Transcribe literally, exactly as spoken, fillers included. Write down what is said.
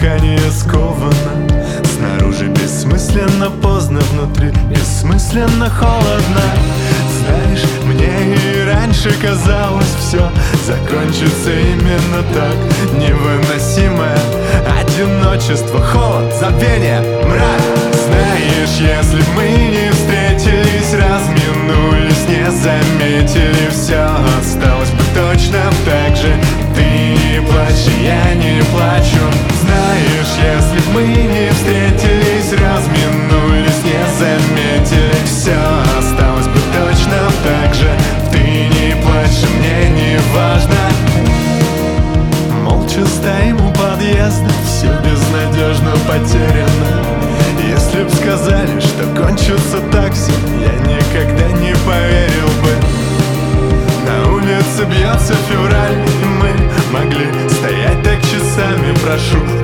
дыхание сковано. Снаружи бессмысленно поздно, внутри бессмысленно холодно. Знаешь, мне и раньше казалось, все закончится именно так. Невыносимое одиночество, холод, забвение, мрак. Знаешь, если б мы не встретились, разминулись, не заметили, все осталось бы точно так же. Ты не плачь, и я не плачу. Знаешь, если б мы не встретились, разминулись, не заметили, все осталось бы точно так же. Ты не плачь, и мне не важно. Молча стоим у подъезда, все безнадежно потеряно. Если б сказали, что кончится такси, я никогда не поверил бы. На улице бьется февраль, и мы могли стоять так часами. Прошу,